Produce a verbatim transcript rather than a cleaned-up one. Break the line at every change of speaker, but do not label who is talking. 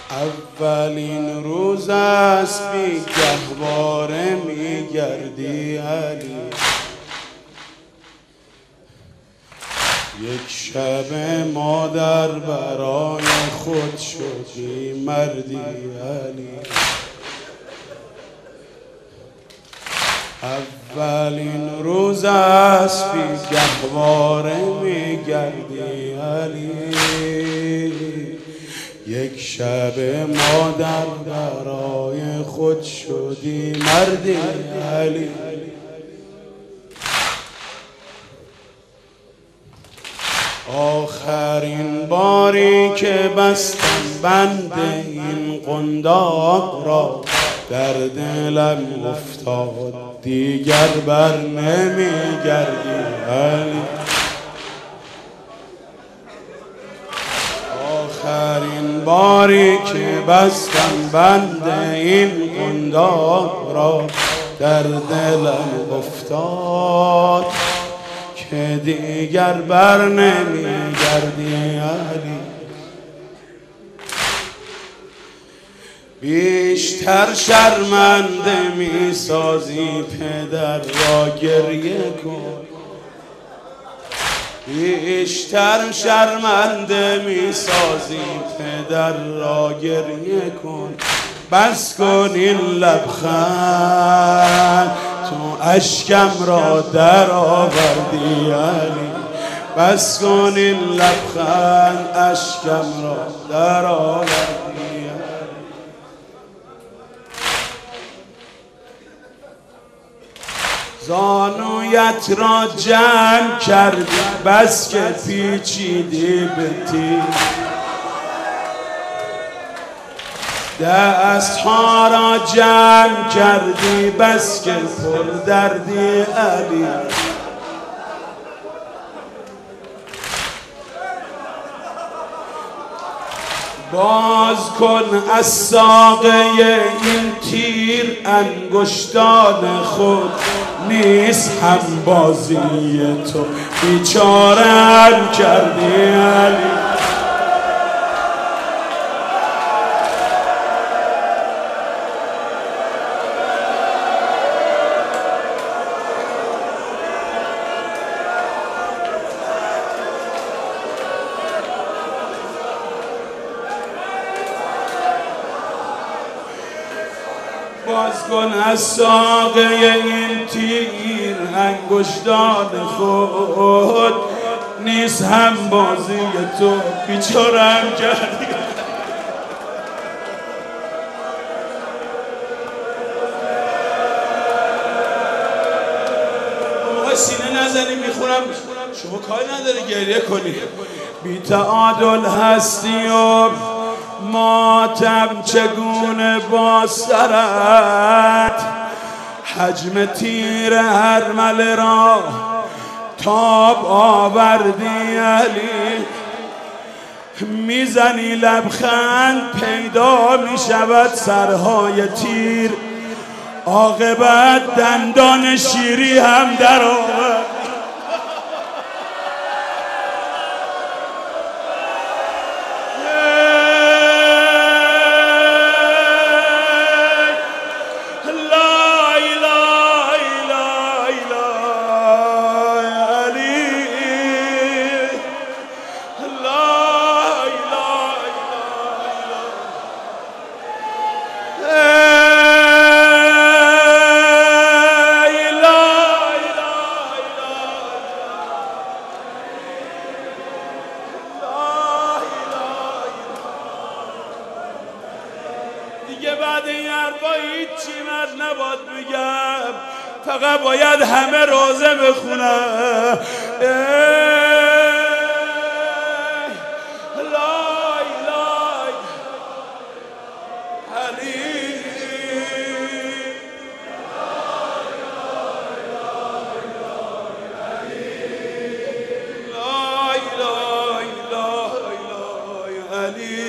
اولین روز است بی گهواره میگردی علی، یک شب مادر برای خود شدی مردی علی. اولین روز است بی گهواره میگردی علی، یک شب مادر برای خود شدی مردی علی. آخرین باری که بستم بند این قنداق را در دلم افتاد، دیگر بر نمیگردی علی. آخرین باری که بستم بند این قنداق را در دلم افتاد، که دیگر بر نمیگردی علی. بیشتر شرمنده میسازی پدر را گریه کن، بیشتر شرمنده میسازی پدر را گریه کن. بس کن این لبخند تو اشکم را در آوردی علی، بس کن این لبخند اشکم را در آوردی علی. زانویت را جمع کردی بس که پیچیدی به تیر، دستها را جمع کردی بس که پر دردی علی. باز کن از ساقه این تیر انگشتان خود، نیست هم بازی تو بیچاره‌ام کردی علی. باز کن از ساقه این تیر انگشتان خود، نیست هم بازی تو بیچاره‌ام کردی. موقع سینه نزنی میخورم، شما کاری نداری گریه کنی. بی تعادل هستی و ماتم چگونه با سرت، حجم تیر ارمله را تاب آوردی علی. میزنی لبخند پیدا میشود سرهای تیر، عاقبت دندان شیری هم در آورد. دیگه بعد این حرفا هیچی من نباید بگم، فقط باید همه روزه بخونم. لای لای علی، لای لای لای علی.